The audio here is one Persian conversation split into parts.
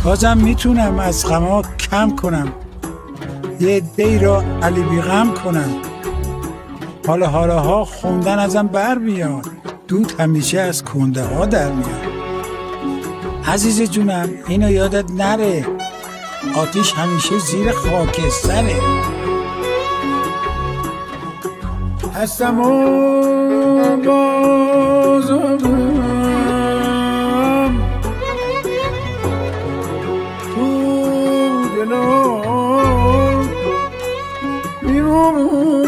بازم میتونم از غما کم کنم، یه عده‌ای را علی بی غم کنم. حالا خوندن ازم بر میاد، دود همیشه از کنده ها در میاد. عزیز جونم اینو یادت نره، آتیش همیشه زیر خاکستره. هستم و بازم تو دلم میمونم.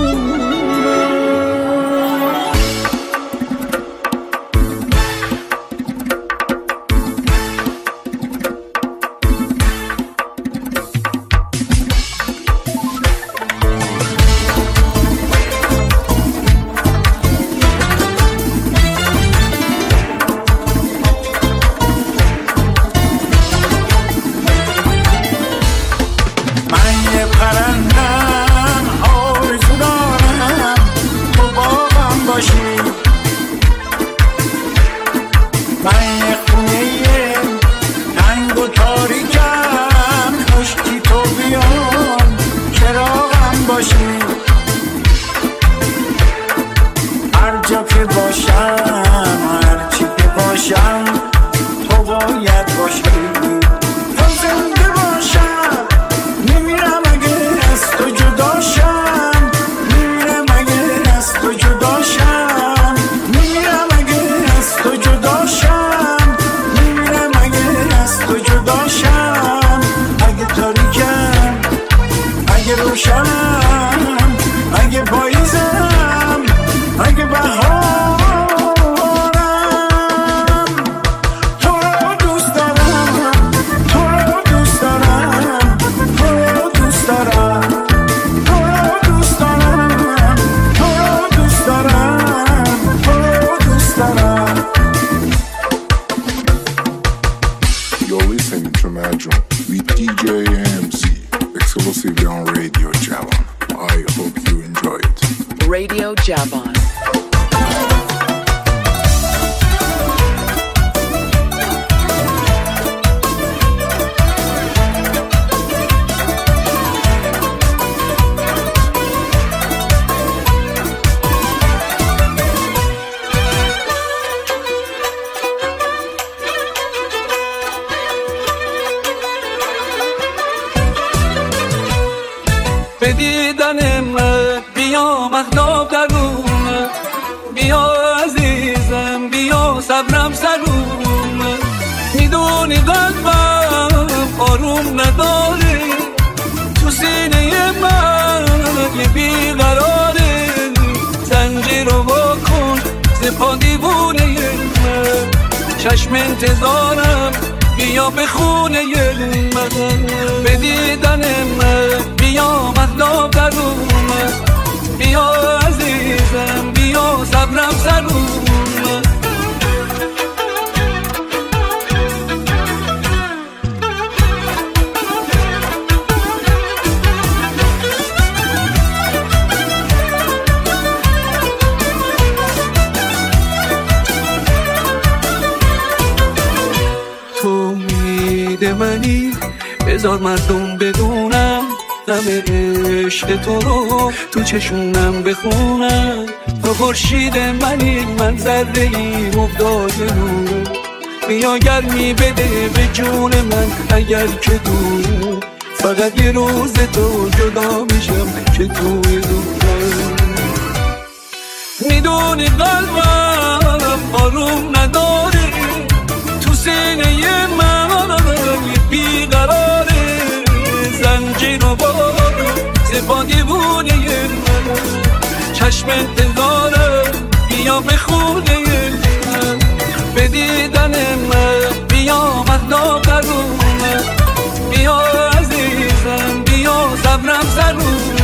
Radio Javan. به دیدنم بیا مخناب درون، بیا عزیزم بیا صبرم سرون. میدونی قلبم آروم نداره، تو سینه من یه بیقراره. زنجیر رو واکن زپا دیوونه من، چشم انتظارم بیا به خونه من. به دیدنم بیا مخناب درون، بیا عزیزم بیا صبرم سرون. تو امید منی، بذار مردم بدونم غم عشق تو رو تو چشونم بخونم. تو خورشید منی، من ذره‌ای افتاده رو. بیا گرمی بده به جون من اگر که دور، فقط یه روز تو جدا میشم که توی روزم. میدونی قلبم آروم نداره، تو سینه من بیقراره. زنجیر و زبا دیوونه من، چشم انتظارم بیا به خونه من. به دیدن من بیا مخناب درون، بیا عزیزم بیا صبرم سرون.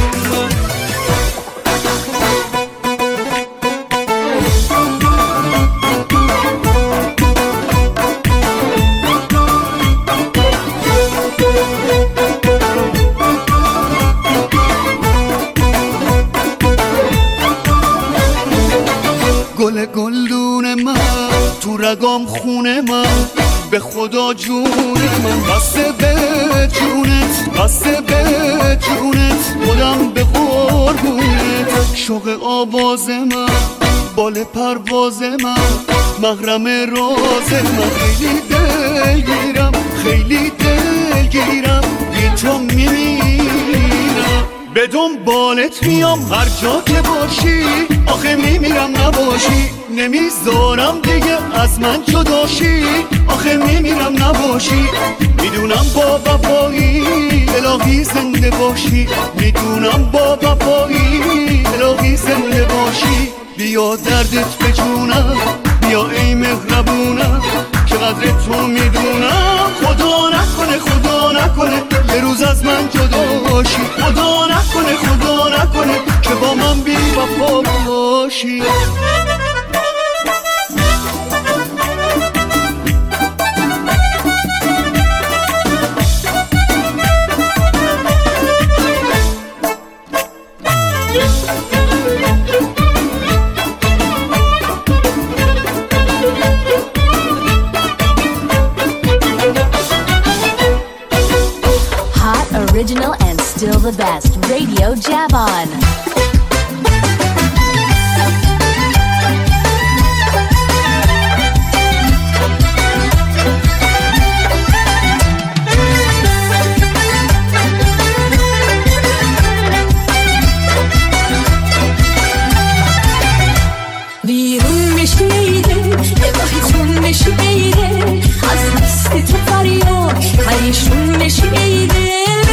گل گلدون من تو رگام خونه من، به خدا جون من بسته به جونت، بسته به جونت، خودم به قربونت. شوق آواز من، بال پرواز من، محرم راز من. خیلی دلگیرم، خیلی دلگیرم، بی تو میمیرم. به دنبالت میام هر جا که باشی، آخه میمیرم نباشی. نمیذارم دیگه از من جداشی، آخه میمیرم نباشی. میدونم با وفایی الهی زنده باشی، میدونم با وفایی الهی زنده باشی. بیا دردت به جونم، بیا ای مهربونم، که قدر تو میدونم. خدا نکنه، خدا نکنه یه روز از من جدا باشی. خدا نکنه، خدا نکنه که با من بی وفا باشی. Original and still the best. Radio Javon. بیرون میشیده نگاهی خون میشیده، از دست تو فریاد پریشون میشیده.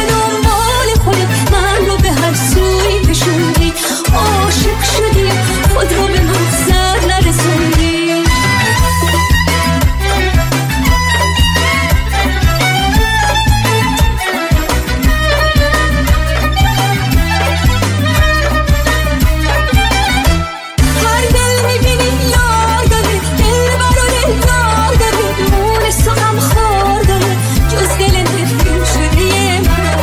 من رو به هر سوی کشوندی، عاشق شدی خود رو به مقصد نرسوندی. هر دل میبینی یار داره، دل برو دل دار داره، مونس تو هم خار داره، جز دل نفرین شده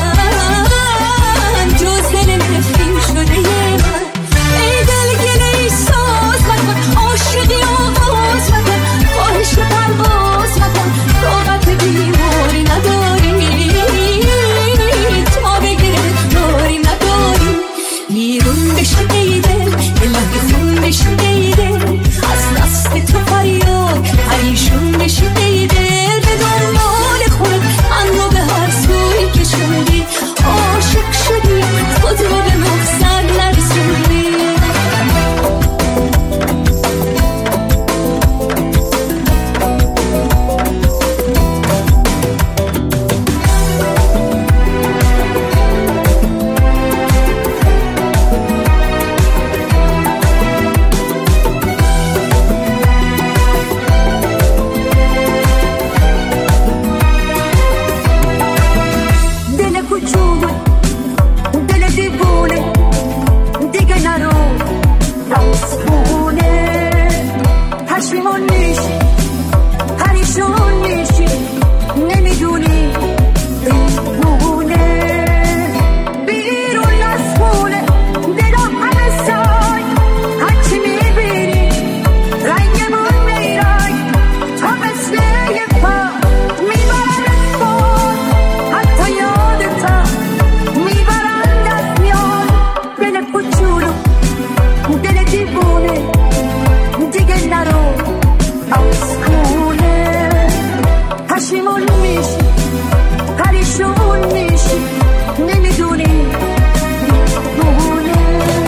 من، جز دل نفرین شده من. ای دل گله ای ساز مکن، عاشقی آواز مکن، خواهش پرواز مکن، طاقت بیماری نداری، تا بگیره داری نداری. بیرون بشه ای دل، الهی خون بشه ای دل، از دست تو فریاد پریشون بشه ای دل. به دنبال خود من رو به هر سوی کشوندی، عاشق شدی خود رو به مقصد نرسوندی. دل کوچولو، دل دیوونه، دیگه نرو راستونه. پشیمون میشی، پریشون میشی، نمیدونی دیوونه. بیرون از خونه دلم همه سای، هرچی میبینی رنگمون میرای. تا مثل یه پا میبرم باد، حتی یادتم میبرم دست میاد. دل کوچولو، دل دیوونه، دیگه نرو از خونه. پشیمون میشی، پریشون میشی، نمیدونی دیوونه.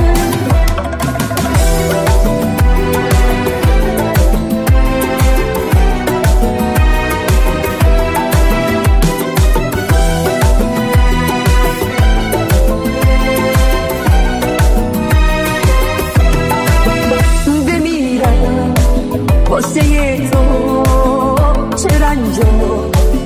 بمیرم واسه تو، چه رنجو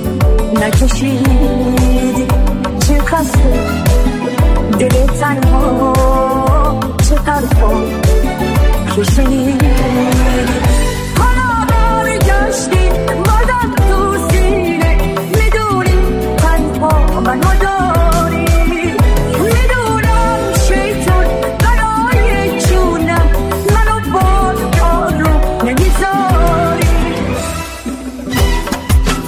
نکشیدی، چه خسته دل تنها، چه حرفا کشیدی. حالا برگشتی بازم تو سینه، میدونی تنها منو داری. میدونم شیطان برای جونم منو با کارو نمیذاری.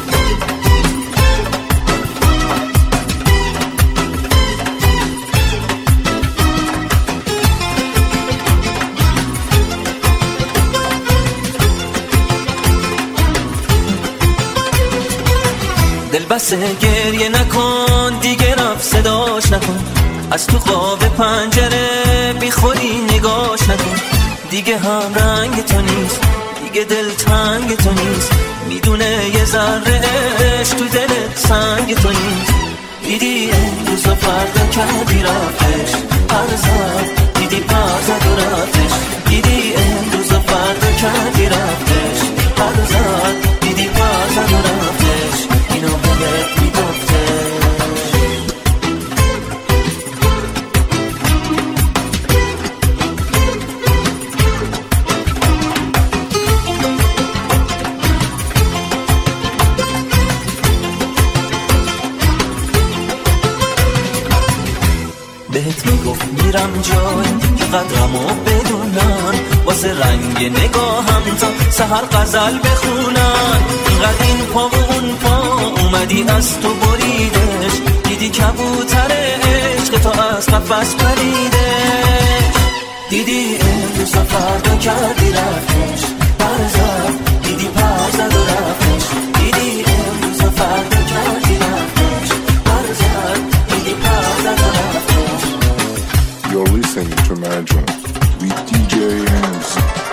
دل بسه گریه نکن دیگه، رفت صداش نکن، از تو قاب پنجره بیخوری نگاش نکن. دیگه هم رنگ تو نیست، دیگه دل تنگ تو نیست، میدونه یه ذره عشق تو دلت سنگ تو نیست. دیدی امروز و فردا کردی رفتش، هر زد دیدی پرزد و رفتش. دیدی امروز و فردا کردی رفتش، هر زد دیدی پرزد و رفتش. اینو بهت میگفته بهت میگفت میرم جای که قدرمو بدونن، واسه رنگ نگاهم تا سحر غزل بخونن. اینقدر این پا و اون پا اومدی از تو بریدش، دیدی کبوتر عشق تا از قفس پریدش. دیدی امروز و فردا کردی رفتش، برزد دیدی پرزد و رفتش. دیدی امروز و فردا کردی رفتش، برزد دیدی پرزد و رفتش. You're listening to Imagine with DJ Hams.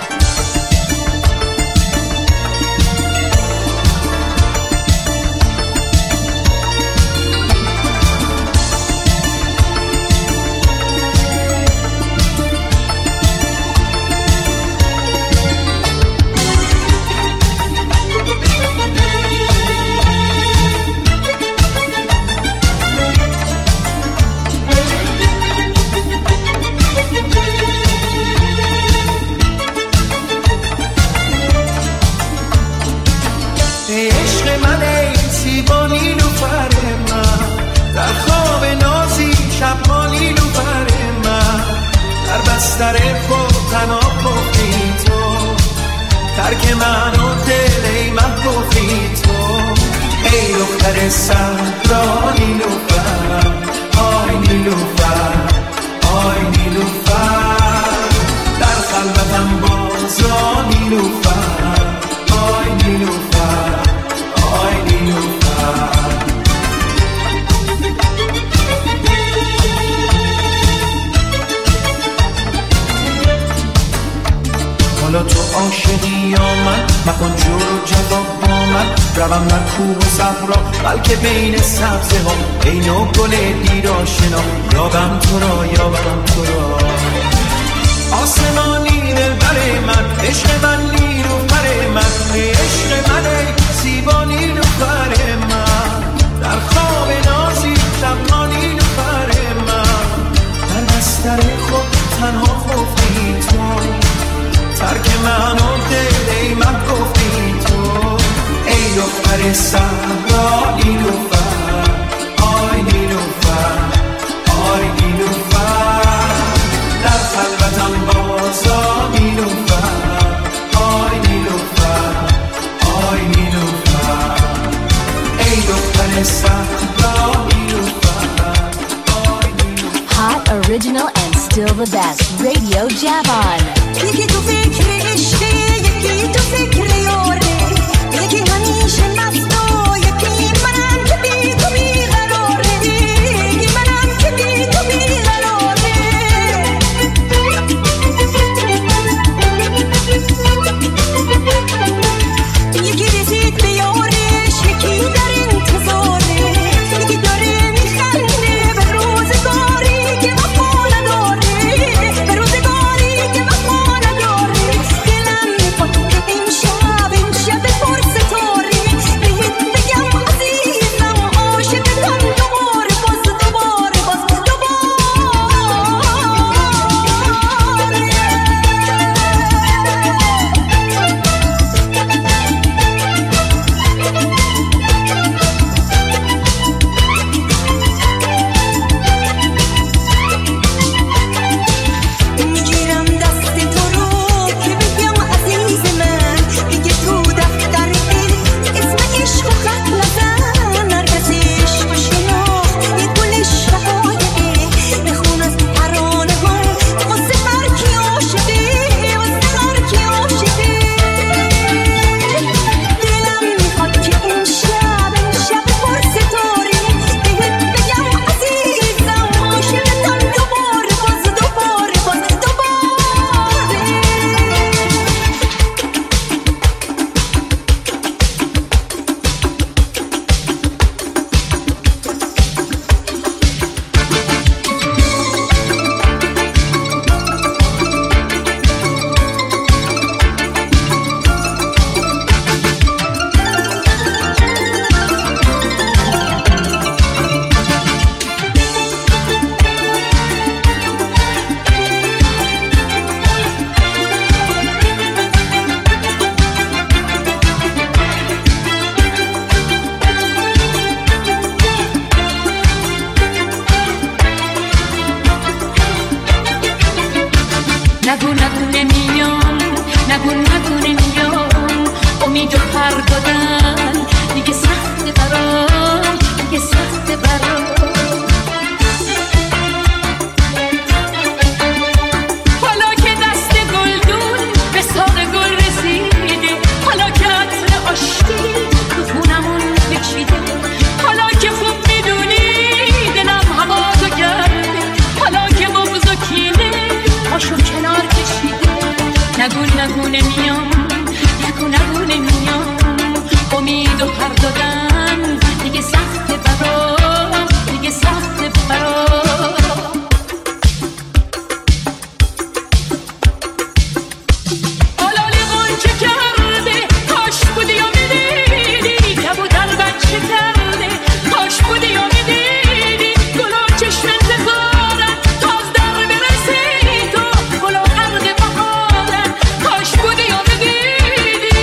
سر خود تنها گفتی تو، ترک من و دل من گفتی تو. ای دختر صحرا نیلوفر، آی نیلوفر، آی نیلوفر، در خلوتم بازا نیلوفر، آی نیلوفر، آی نیلوفر. حالا تو عاشقی یا من، مکن جور و جواب با من. روم در کوه و صحرا بلکه بین سبزه ها، ای نو گل دید آشنا، یابم تو را، یابم تو را. آسمانی دلبر من، عشق من نیلوفر من، عشق من ای زیبا نیلوفر من. در خواب نازی شبها نیلوفر من، در بستر خود تنها خفتی تو، ترک من و دل من گفتی تو. ای دختر صحرا نیلوفر، آی نیلوفر، آی نیلوفر، در خلوتم بازا نیلوفر، آی نیلوفر، آی نیلوفر. ای دختر صحرا نیلوفر، آی نیلوفر. Hot, original and still the best. Radio Javon. یکی تو فکر عشقی، یکی تو فکر یاره، یکی همیشه مست و یکی منم که بی تو بیقراره، یکی منم که بی تو بیقراره. یکی رسید به یارش، یکی در انتظاره، یکی داره میخنده به روزگاری که وفا نداره، به روزگاری که وفا نداره. دادن دیگه سخت برام، دیگه سخت برام. حالا که دست گلدون به ساق گل رسیده، حالا که عطر آشتی تو خونمون پیچیده، حالا که خوب میدونی دلم هوا تو کرده، حالا که بغض و کینه پاشو کنار کشیده. نگو نمیام، نگو نمیام، امید و پر دادن دیگه سخت برام، دیگه سخت برام. آلالی غنچه کرده کاش بودی و میدیدی، کبوتر بچه کرده کاش بودی و میدیدی، گلو چشم انتظارن تاز در برسی تو، گلو عرق بهارن کاش بودی و میدیدی.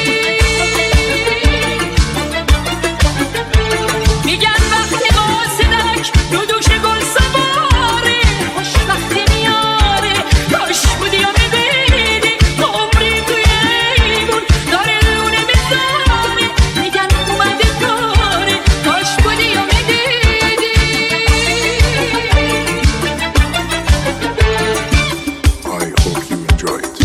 میگن وقتی قاصدک رو دوش گل سواره، خوش وقتی میاره کاش بودی و میدیدی، عمری توی ایمون داره لونه میزاره، میگن اومده کاره کاش بودی و میدیدی. I hope you enjoy it.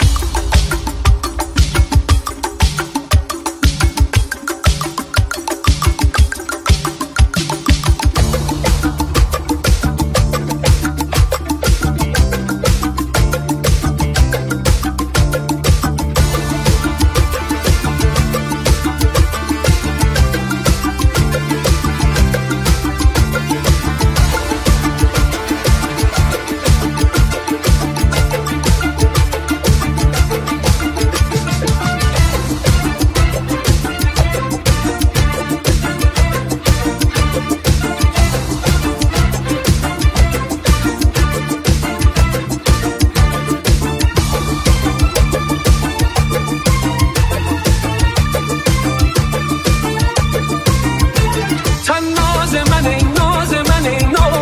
تن ناز من ای ناز من ای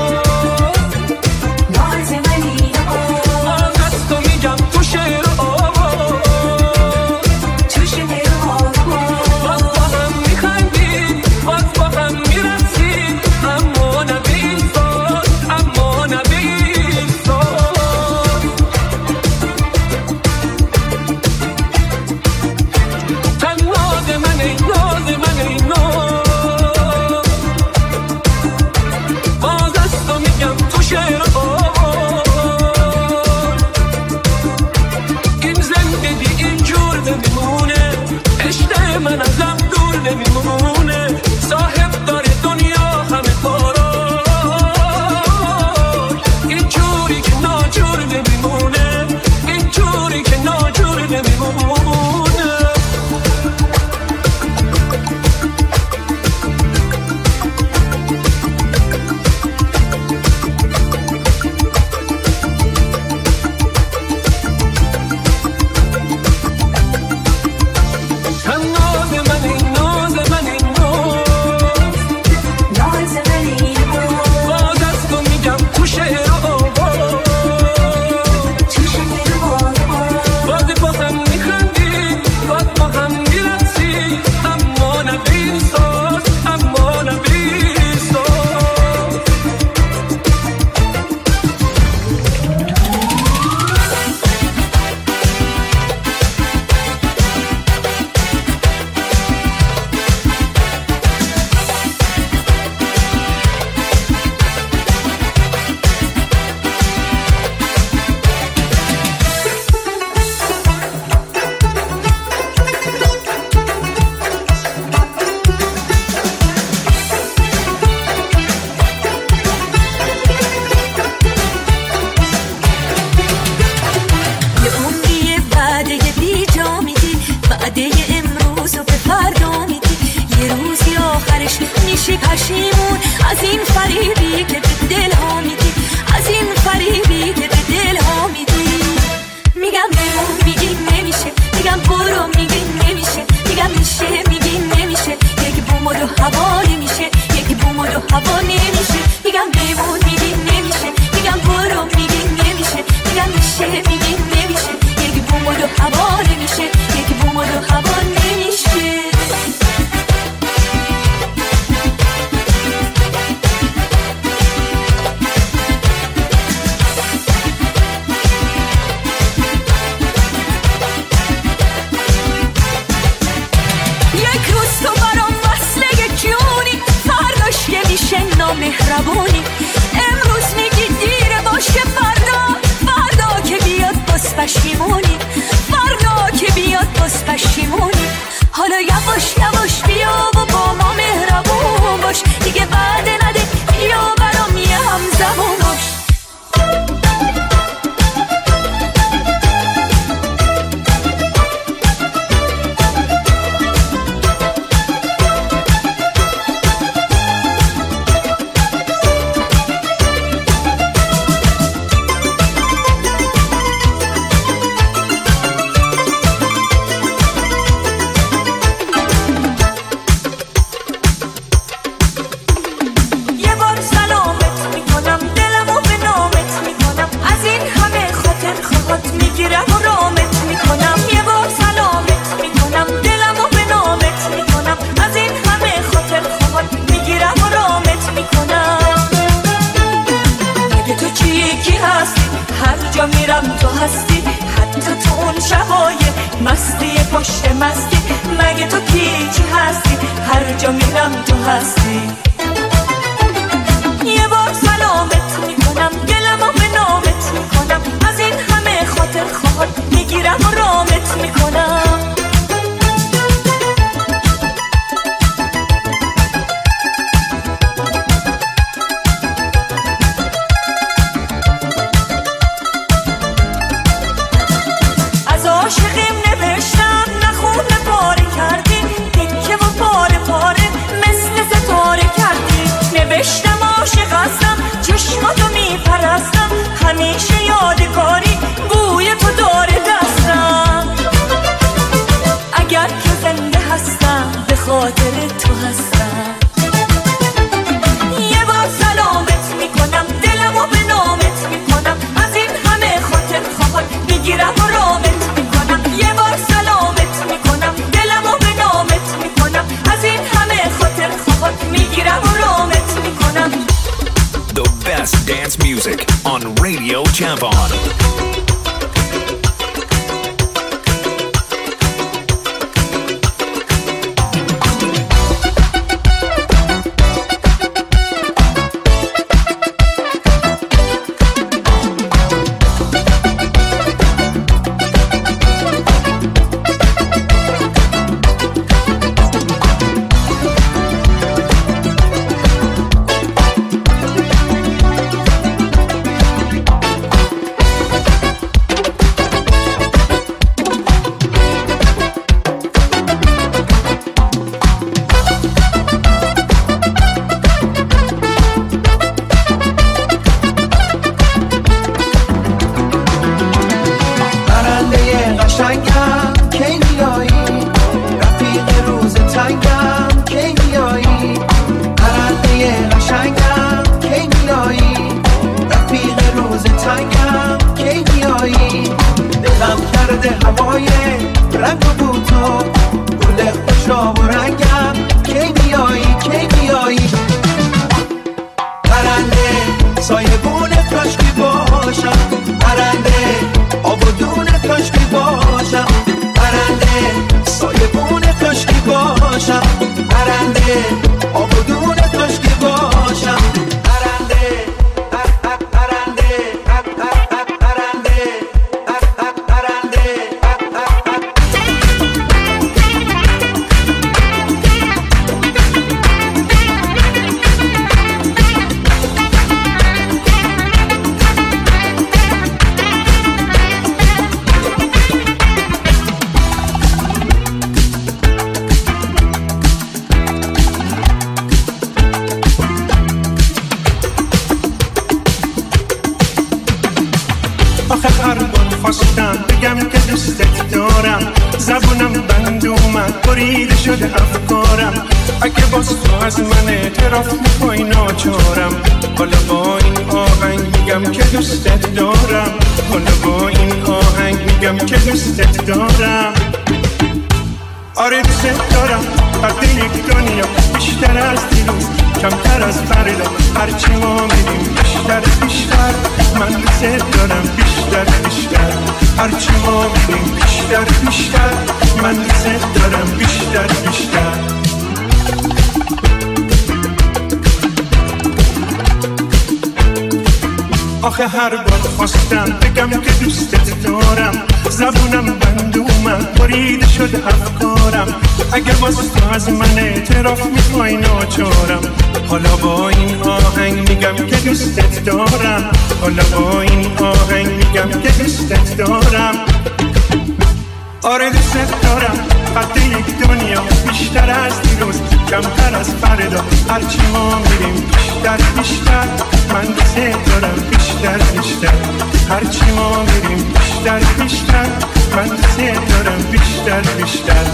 ناز از تو میگم تو شعر آواز، باز با هم میخندیم، باز با هم میرسیم، اما نه به این ساز، اما نه به این ساز. تن ناز من ای ناز من ای باز از تو میگم تو شعر آواز، این زندگی اینجور نمیمونه، عشق من ازم دور نمیمونه، صاحب داره دنیا همه کاراش، اینجوری که ناجور نمیمونه، اینجوری که ناجور نمیمونه. تن ناز من ای ناز من ای باز از تو میگم تو شعر آواز، باز با هم میخندیم، باز با هم میرقصیم، اما نه به این ساز، اما نه به این ساز. یه عمریه وعده بی جا میدی، وعده امروز رو به فردا میدی، یه روزی آخرش میشی پشیمون از این فریبی که به دل ها میدی، از این فریبی که به دل ها میدی. میگم بمون میگی نمیشه، میگم برو میگی نمیشه، میگم میشه میگی نمیشه، یک بوم و دو هوا نمیشه، یک بوم و دو هوا نمیشه، میگم بمون میگی نمیشه، میگم برو میگی نمیشه، میگم میشه میگی نمیشه، یک بوم و دو هوا نمیشه، یک بوم و دو هوا نمیشه. تو برام وصله جونی، فرداش که میشه نامهربونی. امروز میگی دیره باشه، فردا که بیاد باز پشیمونی، فردا که بیاد باز پشیمونی. حالا یواش بیا و با ما مهربون باش، دیگه بعد نده بیا برام یه همزبون باش. میرم تو هستی، حتی تو اون شبای مستی پشت مستی. مگه تو کی هستی؟ هر جا میرم تو هستی. یه بار سلامت میکنم، دلمو به نامت میکنم، از این همه خاطر خواهد میگیرم و رامت میکنم. همیشه یادگاری بوی تو داره دستم، اگر که زنده هستم به خاطر تو هستم. یه بار سلامت میکنم، دلمو به نامت میکنم، از این همه خاطر خواهد میگیرم و رامت میکنم. یه بار سلامت میکنم، دلمو به نامت میکنم، از این همه خاطر خواهد میگیرم و رامت میکنم. The best dance music on Radio Javon. آره دوست دارم وقتی یک دنیا بیشتر از دیروز کمتر از فردا هرچی ما میریم بیشتر من دوست دارم بیشتر هرچی ما میریم بیشتر من دوست دارم بیشتر آخه هر بار خواستم بگم که دوستت دارم، زبونم بند اومد بریده شد افکارم. اگه باز تو از من اعتراف میخوای ناچارم، حالا با این آهنگ میگم که دوستت دارم، حالا با این آهنگ میگم که دوستت دارم. آره دوستت دارم، قد یک دنیا بیشتر از دیروز، کمتر از فردا، هرچی ما میریم بیشتر بیشتر. من دوستت دارم بیشتر بیشتر، هرچی ما میریم بیشتر بیشتر. من دوستت دارم بیشتر بیشتر.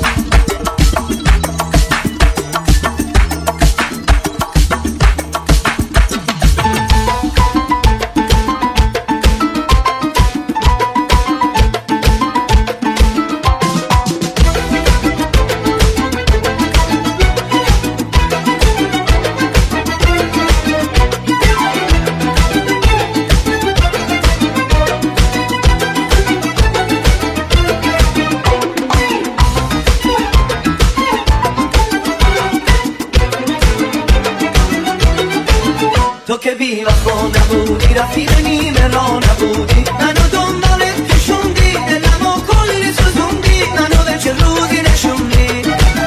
تو که بی وفا نبودی، رفیق نیمه را نبودی، منو دنبالت کشوندی، دلمو کلی سوزوندی، منو به چه روزی نشوندی.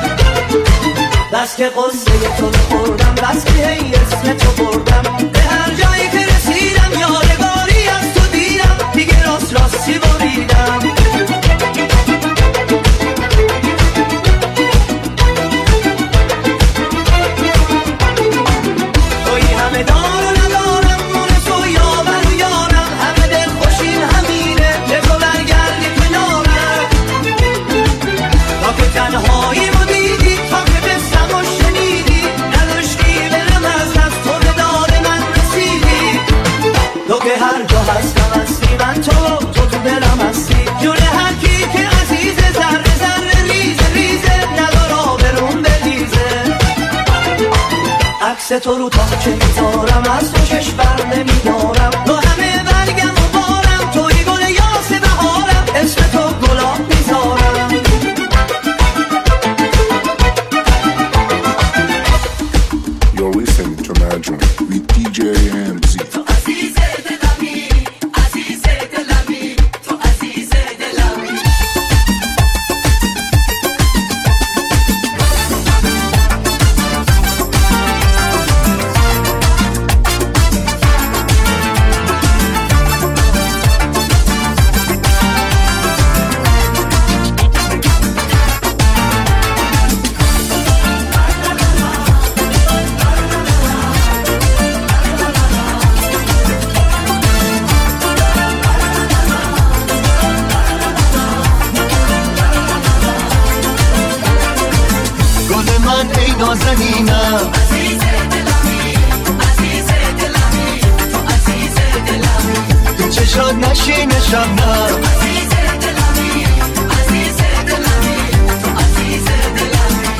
بس که قصه تو بخوردم، بس که هی اسم تو بردم، به هر جایی که رسیدم یادگاری از تو دیدم، دیگه راست راستی بریدم. توی همه دار و ندارم، مون تو یاور و یارم، همه دل خوشیم همینه که تو برگردی کنارم. تا که تنهایی رو دیدی، تا که بستم و شنیدی، نداشتی برم از دست، تو به داد من رسیدی. تو که هر جا هستم هستی، من تو دلم هستی، جون هر کی که عزیزه، ذره ذره ریزه ریزه، ندار آبروم بریزه. عکس تو رو تا چه میذارم، از تو چشم بر نمیدارم، تو همه برگم و بارم، توی گل یاس بهارم، اسم تو گلاب میذارم. You're listening to Imagine with DJ Hamzy. تو عزیز دلمی، عزیز دلمی، تو عزیز دلمی. گل من ای نازنینم، عزیز دلمی، عزیز دلمی، تو عزیز دلمی. تو چشات نشین شبنم، عزیز دلمی، عزیز دلمی، تو عزیز دلمی.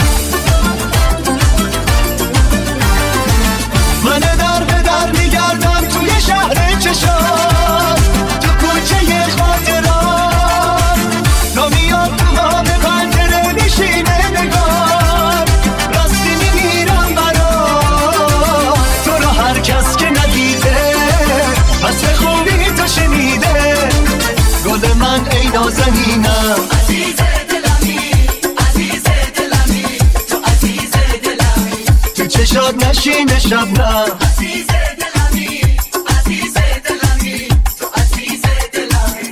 من در به در میگردم توی شهر چشات، تو کوچه خاطرات، تا میاد تو ما به پنجره میشینه نگار، راستی میمیرم برات، تو رو هر کس که ندیده، بس به خوبی تو شنیده. گل من ای نازنینم، عزیز دلمی، عزیز دلمی، تو عزیز دلمی. تو چشات نشین شبنم، عزیز دلمی، عزیز دلمی، تو عزیز دلمی.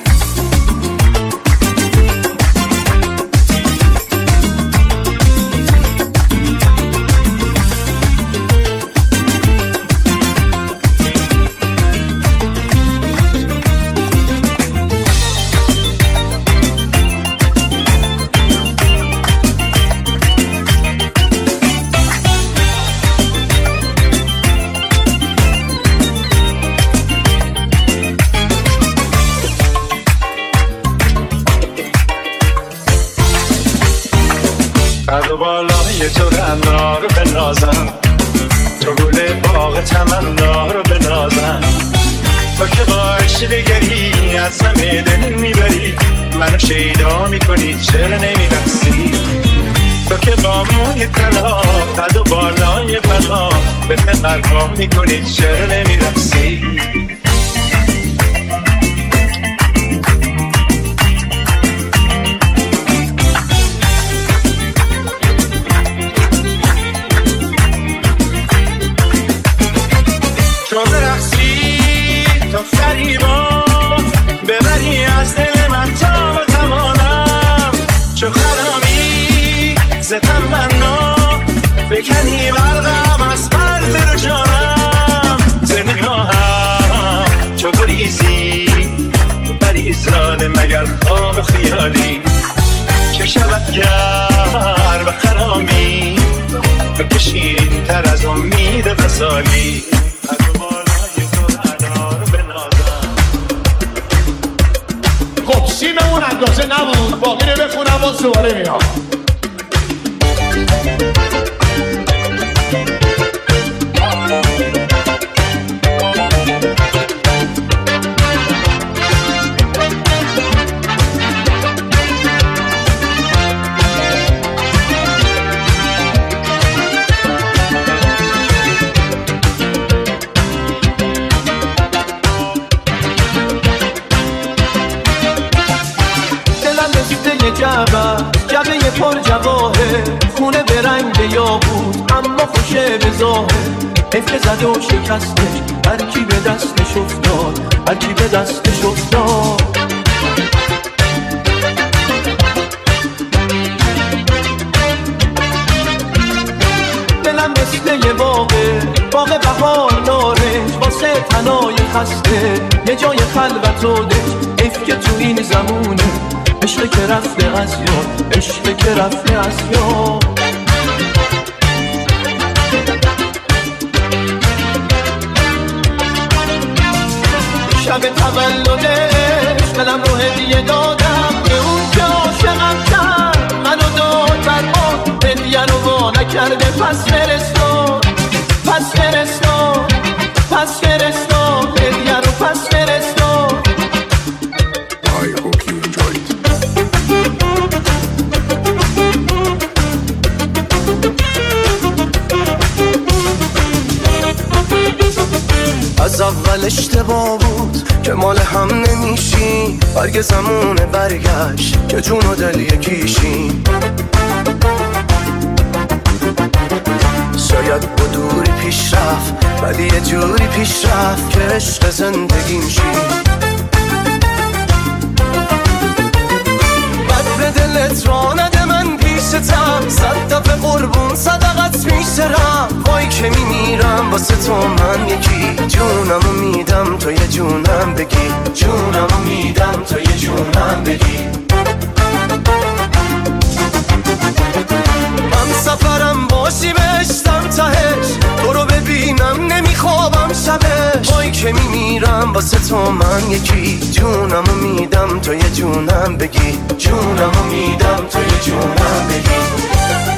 قد و بالای تو رعنا رو بنازم، تو گل باغ تمنا رو بنازم. تو که با عشق دگری از همه دل میبری، منو شیدا میکنی چرا نمیرسی. تو که با موی طلا قد و بالای بلا به من قربان میکنی چرا نمیرسی. فریبا ببری از دل من تا و تمامم چو خرامی ز تمنا بکنی برقم از پرده رو جانم ز نگاهم چو گریزی بریزاده مگر خواب خیالی چه شود گر و خرامی بکشین تر از امید وصالی خب سیممون اندازه نبود باقی رو بخونم و دوباره میام. جبه پر جواهه خونه به رنگ یاقوت اما خوشه به ظاهر حفله زد و شکستش هرکی به دستش افتاد هرکی به دستش افتاد دلم مثل یه باغه باغ بهار نارنج واسه تنای خسته یه جای خلوت و دج حیف که تو این زمونه عشق که رفته از یاد عشق که رفته از یاد شب تولدش دلم رو هدیه دادم به اون که عاشقم کرد منو داد بر ما هدیه رو وا نکرده پس فرستاد پس فرستاد پس فرستاد هدیه رو پس فرستاد. I hope you enjoyed it. از اول اشتباه بود که مال هم نمیشیم برگ زمونه برگشت که جون و دل یکیشیم شاید با دوری پیش رفت ولی یه جوری پیش رفت که عشق زندگیم شیم بد به دلت را نده من پیشتم صد دفعه قربون صدقت میشترم وای که میمیرم واسه تو من یکی جونمو میدم تو یه جونم بگی جونمو میدم تو یه جونم بگی من سفرم باشی بهشتم تهش تو رو ببینم نمیخوابم شبش وای که میمیرم واسه تو من یکی جونمو میدم تو یه جونم بگی جونمو میدم تو یه جونم بگی.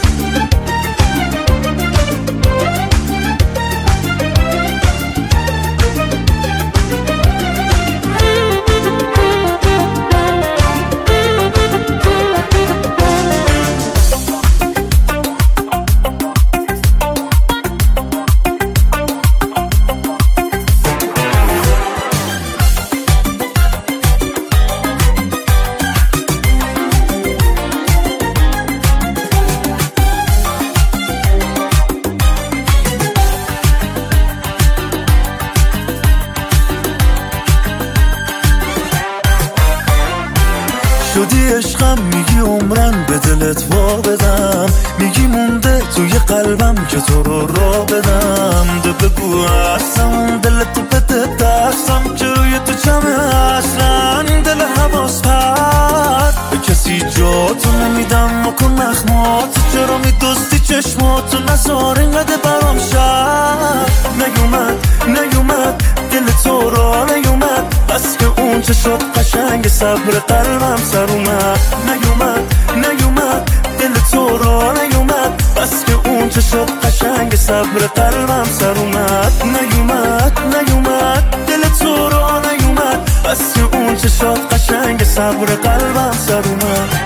شدی عشقم میگی عمرن به دلت وا بدم میگی مونده توی قلبم که تو رو را بدم ده بگو اصلا دلتو بده دستم که روی تو چمه اصلا دل حواس پرد به کسی جاتو نمیدم مکن نخماتو چرا میدوستی چشماتو نزار اینقدر برام شد نیومد دل تو را نیومد بس که اون چشات قشنگ صبر قلبم سر اومد نیومد دل تو را نیومد بس که اون چشات قشنگ صبر قلبم سر اومد نیومد دل تو را نیومد بس که اون چشات قشنگ صبر قلبم سر اومد.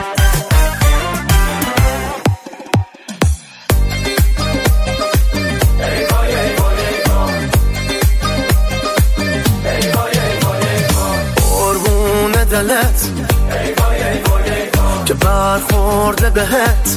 دلت که برخورده بهت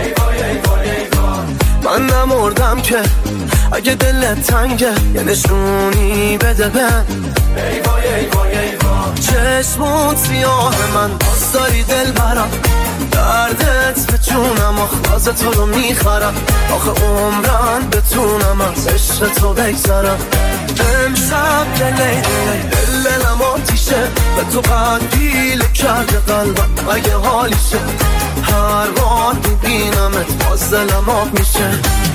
من نمردم که اگه دلت تنگه یه نشونی بده ای وای ای وای ای وای چشمون سیاه من باز داری دل برم دردت به جونم آخلاز تو رو میخرم آخه عمرن بتونم از عشق تو بگذرم امشب دلم آتیشه به تو قدیل کرده قلبم اگه حالیشه هر بار میبینمت باز دلم آب میشه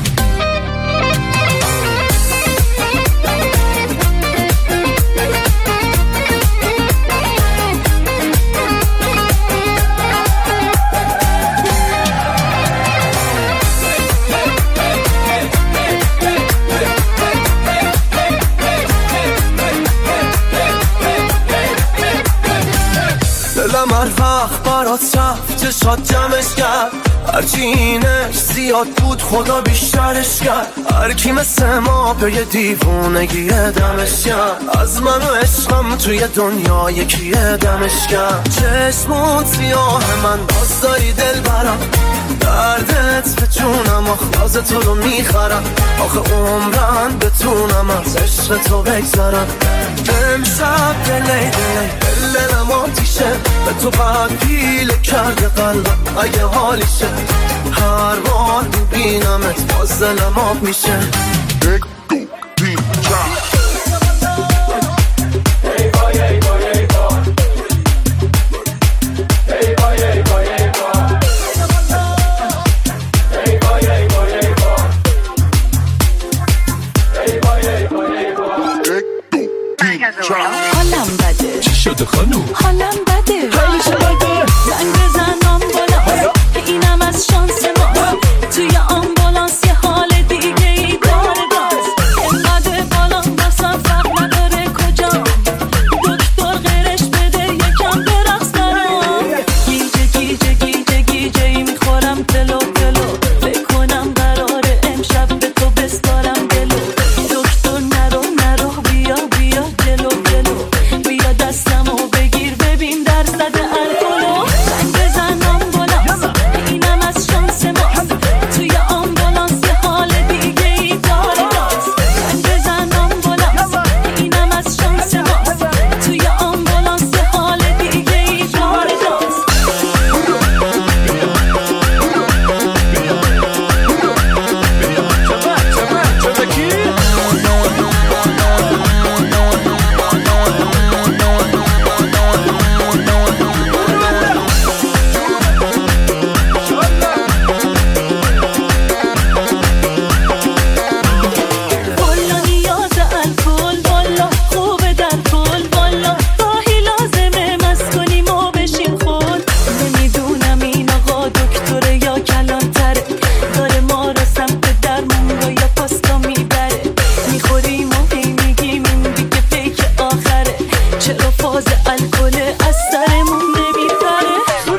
دلم هر وقت برات رفت چشات جمعش کرد هرچی اینش زیاد بود خدا بیشترش کرد هر کی مثل ما به یه دیوونگی دمش کرد از من و عشقم توی دنیا یکی دمش کرد چشمون سیاه من باز داری دل برم دردت به جونم آخلاز تو رو میخرم آخه عمرن بتونم از عشق تو بگذرم امشب دلم آتیشه به تو قدیل کرده قلبم اگه حالیشه هر بار میبینمت باز دلم آب میشه حالم بده چی شده خانوم؟ حالم بده حالش بده زنگ بزن آمبولانس اینم از شانس ما توی آمبولانس یه حال دیگه ای داره باز اینقدر بالان باسم فرق نداره کجا دکتر غیرش بده یکم برقص برام گیجه ای میخورم تلو فکر کنم قراره امشب به تو بسپارم دلو دکتر نرو بیا جلو بیا دستمو بگیر ببین درصد الکلو زنگ بزن آمبولانس اینم از شانس ماست توی آمبولانس یه حال دیگه ای داره باز زنگ بزن آمبولانس اینم از شانس ماست توی آمبولانس یه حال دیگه ای داره باز والا نیاز الکل والا خوبه در کل والا گاهی لازمه مست کنیم و بشیم خود نمیدونم این آقا دکتره یا کلانتره داره ما رو سمت درمون رو یا پاستا میبره میخوریم و هی میگیم این دیگه پیک آخره چرا فاز الکل از سرمون نمیپره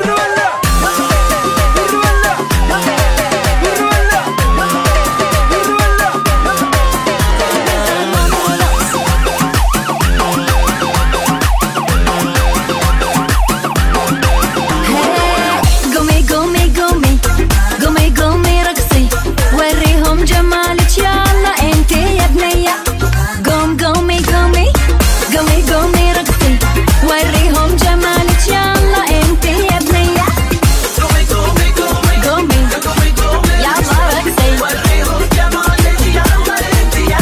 قومي رقصي وريهم جمالك يلا انت يا بنية قومي رقصي وريهم جمالك يلا انت يا بنية قومي يلا رقصي وريهم جمالك يلا انت يا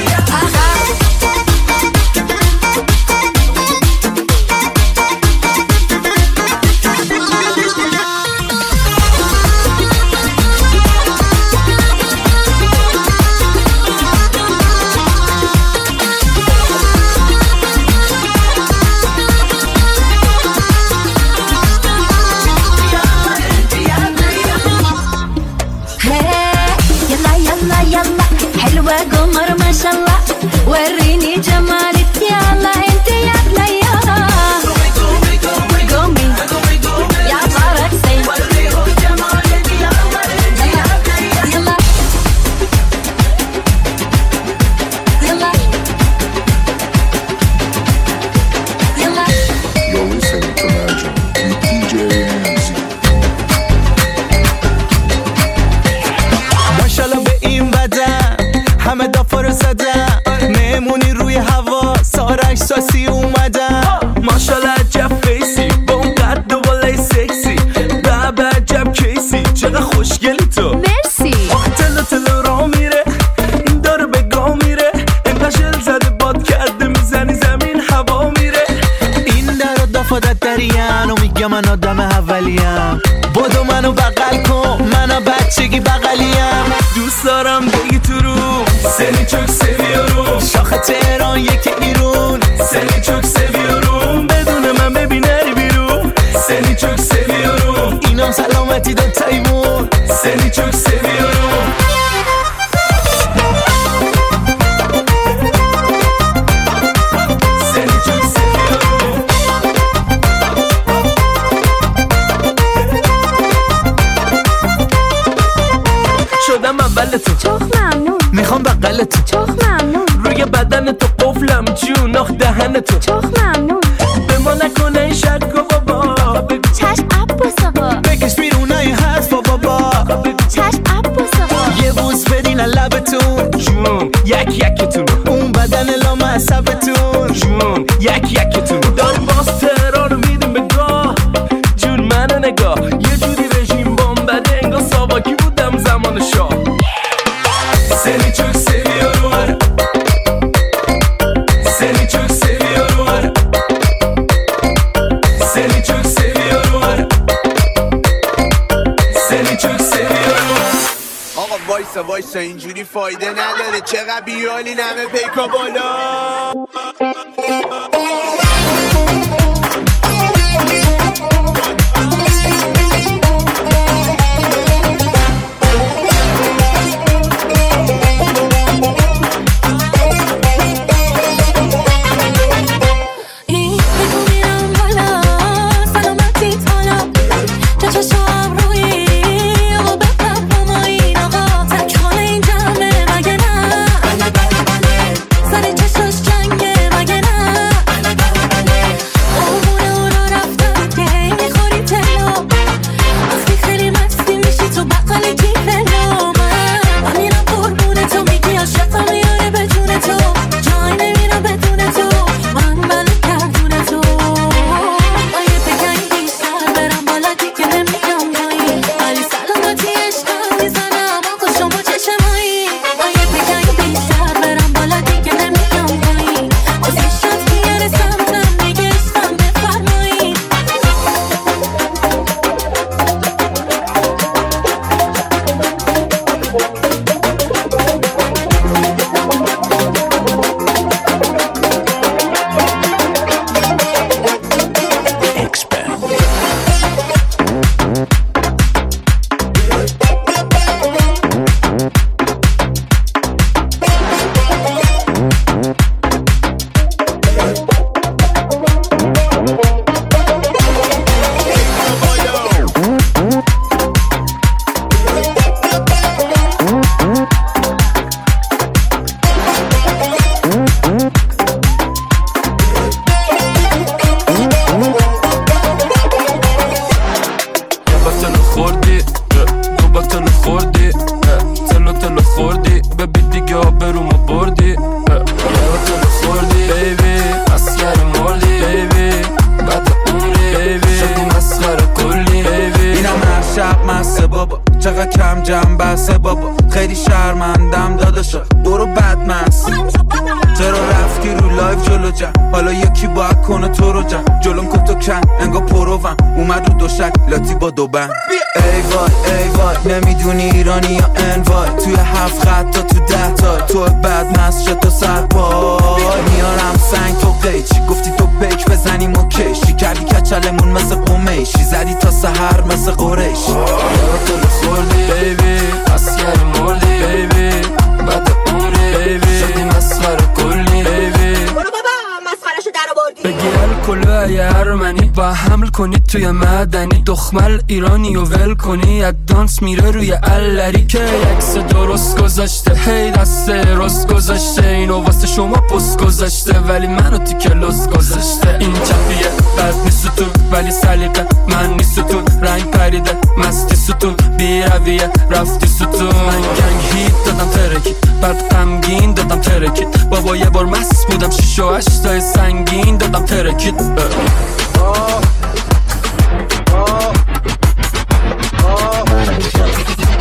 يلا حلوة قمر ما شاء الله وريني جمالك يلا انت يا بنية قومي يلا رقصي وريهم جمالك يلا انت يا بنية You're listening to Magic with DJ Ramsey. ماشالله به این بدن همه دافا رو زدن مهمونی روی هوا سارا احساسی بچگی بغلیم دوست دارم بگی تو رو Seni çok seviyorum شاخ تهران یک ایرون Seni çok seviyorum بدون من ببین نری بیرون Seni çok seviyorum اینم سلامتی داد تیمون Seni çok seviyorum Seni çok seviyorum شدم اول تو چخ ممنون میخوام بغل تو چخ ممنون روی بدن تو قفلم جون آخ دهن تو چخ ممنون به ما نکنه این شک و بابا بگو چشم عباس آقا بکش بیرونای حرف و بابا بگو چشم عباس آقا یه بوس بدین لبتون جون یک یکتون اون بدن لامصبتون جون یک یکتون داریم باز تهران رو میدیم به گاه جون منو نگاه یه جوری رژیم بام بده انگار ساواکی بودم زمان شاه Seni çok seviyorum Seni çok seviyorum Seni çok seviyorum Seni çok seviyorum آقا وایسا اینجوری فایده نداره چقدر بیالی نمه پیکا بالا ای وای نمیدونی ایرانی یا انوای توی 7 خط تا تو 10 تا تو بد مست شد تو سرپای میارم سنگ تو قیچی گفتی تو پیک بزنیم و کشی کردی کچلمون مثل قمیشی زدی تا سحر مثل قریشی تو خوردی بیبی اسیر مردی بیبی بعد عمری بیبی شدی مسخره کلی بیبی برو بابا مسخرهشو در آوردی بگیر کلوه ارمنی و حمل کنی توی مدنی دخمل ایرانی و ول کنی از دانس میره روی الری که یکس درست گذاشته هی دست راست گذاشته اینو واسه شما پست گذاشته ولی منو تو کلاس گذاشته این چپیه بد نیست تو ولی سلیقه من نیست تو رنگ پریده مستی ستون بی رویه رفتی ستون من گنگ هیت دادم ترکی بعد غمگین دادم ترکید بابا یه بار مست بودم 6 و 8 تای سنگین دادم ترکید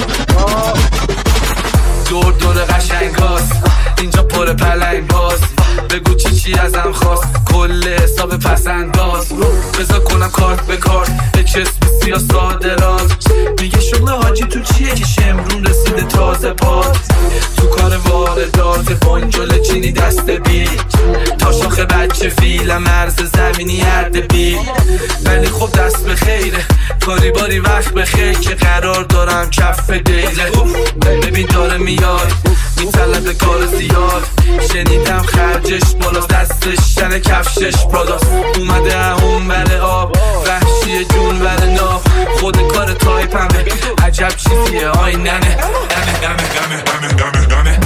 دور دور قشنگ هاست اینجا پر پلنگ باز بگو چی ازم خواست، کل حساب پسنداز بذار کنم کارت به کارت، HSBC یا صادرات. میگه شغل حاجی تو چیه که شمرون رسیده تازه پات، تو کار واردات بنجل چینی دست بیل، تا شاخه بچه فیلم مرز زمینی هرد بیل. ولی خب دست به خیره، کاری باری وقت به خیر که قرار دارم کف دیله. ببین داره میاد میطلب کار زیاد، شنیدم خرجش بالا دستش شن کفشش پراداس. اومده اون بره آب وحشی جون بره ناب، خود کار تایپ همه عجب چیزیه آیننه. دمه دمه دمه دمه دمه دمه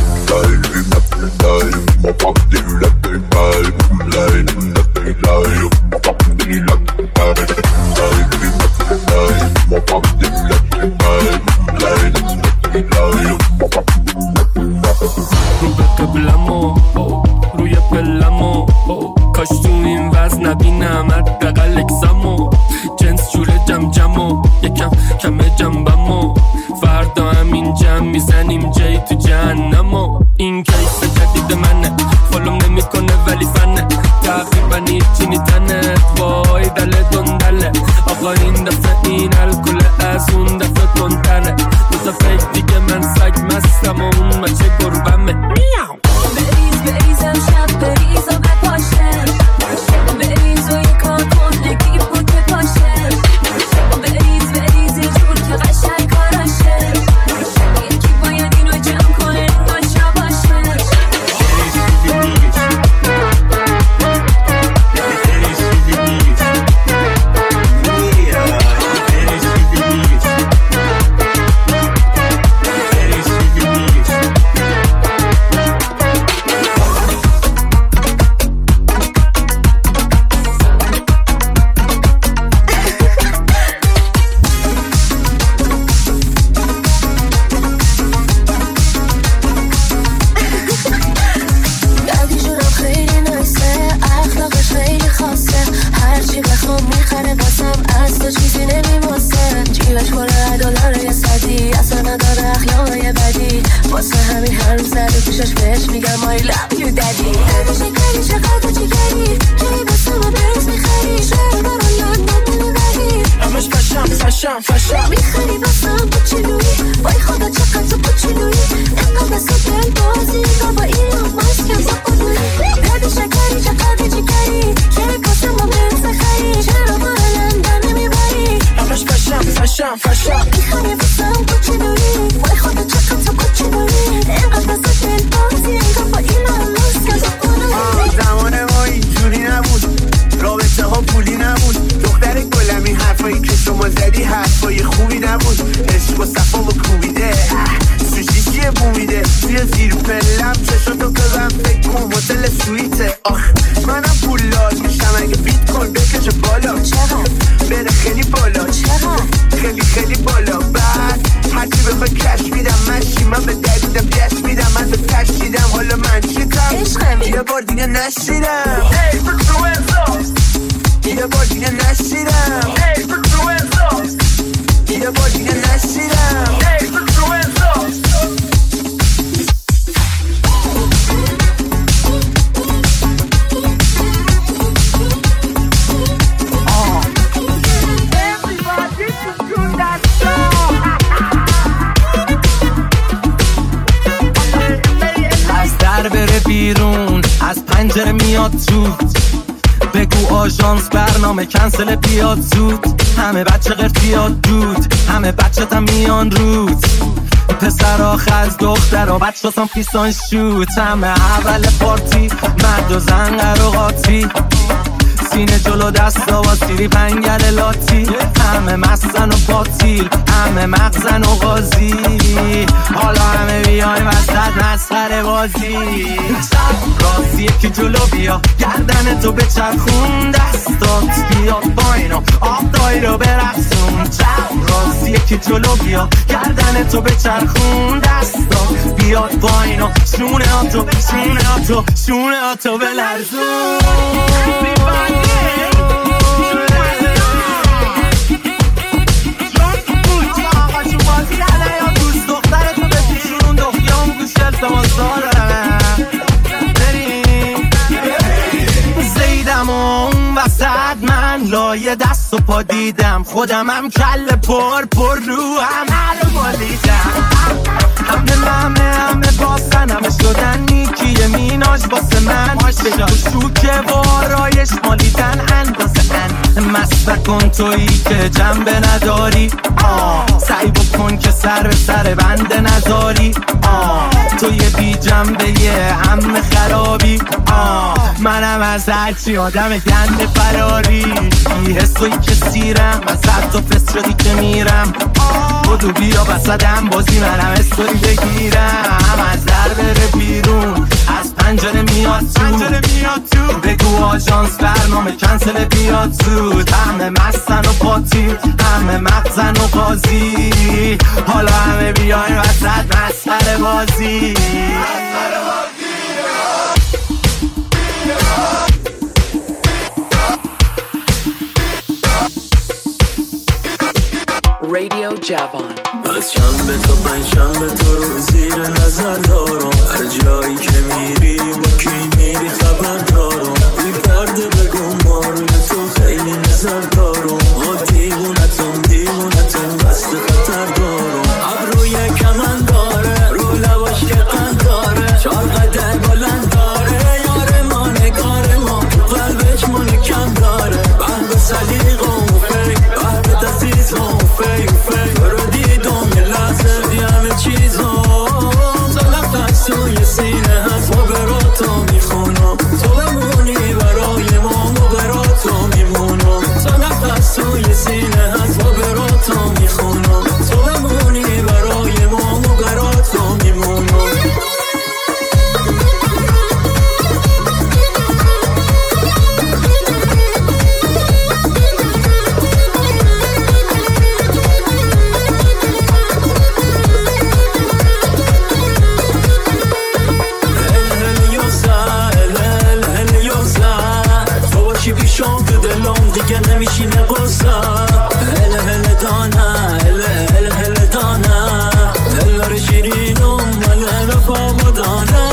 رو به قبلمو روی پلمو، کاش تو این وزن نبینم حداقل اکسمو، جنس جوره جم جمو یکم کمه جنبمو، فردا همین جم میزنیم جای تو جهنمو. این کیس جدید منه، فالوم نمی کنه ولی فنه، تقریبا هیچی نیتنه، وای دله دندله. آقا این دفعه این الکل از اون دفعه کنتره، دوتا فکر دیگه من سگ مستم و اون مچه گربمه. بریز بریزم شب بریز و بپاشه، بریز و یکا کن یکی بود بپاشه، بریز بریز یه جور که قشنگ کاراشه، یکی باید اینو جمع کنه بچه باشه. برنامه کنسل بیاد زود، همه بچه قرتیاد دود، همه بچه تا میان رود، پسر آخه از دختر و بچه سام پیسان شوت، همه اول پارتی مرد و زن قراغاتی، سینه جلو دست و سیری پنگل لاتی، همه مستن و پاتیل، همه مغزن و غازی، حالا همه بیای وسط مسخره بازی. راستی یکی جلو بیا گردن تو بچرخون، دستات بیا پایین آب دایی رو برقصون. راستی یکی جلو بیا گردن تو بچرخون، دستات بیاد پایین شونه آتو شونه آتو شونه آتو بلرزون. ها دیدم خودمم کل پر رو همه مالیدم همه باستن همه شدن نیکی میناش واسه من بجا شوکه و آرایش مالیدن اندازه مست نکن تویی که جنبه نداری سعی بکن که سر به سر بنده نذاری توی بی جنبه یه همه خرابی منم از هرچی آدم گنده فراری بی حسوی که سیرم از حد و فست شدی که میرم بودو بیا بسدم بازی منم استوری بگیرم از در بره بیرون از پنجره میاد تو بگو آژانس برنامه کنسل بیاد زود همه مستن و پاتی همه مغزن و قاضی حالا همه بیاین وسط مسخره بازی Radio Javon. از شنبه تا پنجشنبه تو رو زیر نظر دارم هر جایی که میری با کی میری خبر دارم بی پرده بگو ما روی تو خیلی نظر دارم دیوونتم بست خطر دارم ابروی کمن داره رو لباش که قند داره 4 قدر بلند داره یار ما نگار ما تو قلبش ما کم داره بند سلیقه و فکر بند دستیز و فکر رو دیدم یه لحظه بی همه چیزم تا نفس توی سینه هست ما براتو میخونم تو بمونی برای ما براتو میمونم تا نفس توی سینه هست ما براتو میخونم تو بمونی برای ما براتو میمونم بیشم تو دلم دیگه نمیشینه قصه هله دانه هله دانه دلار شیرینم مله رفا دانه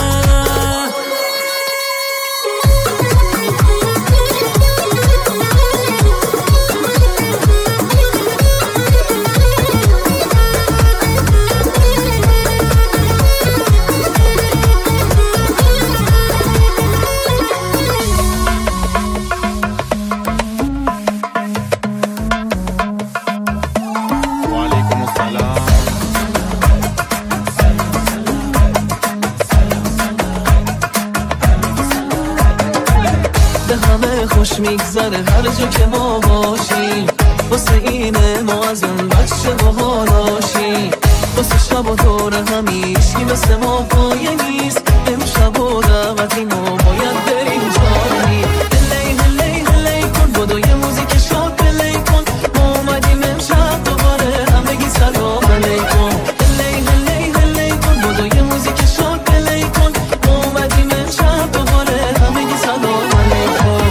میگذره هر جا که ما باشیم واسه اینه ما از اون بچه باحالاشیم واسه شب و دوره همیشگی مثل ما پایه نیست امشب و دعوتی ما باید بریم جایی هلی کن بودو یه موزیک شاد پلی کن ما اومدیم امشب دوباره هم بگی سلام علیکم هلی کن بودو یه موزیک شاد پلی کن ما اومدیم امشب دوباره هم بگی سلام علیکم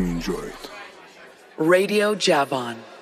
you enjoyed. Radio Javon.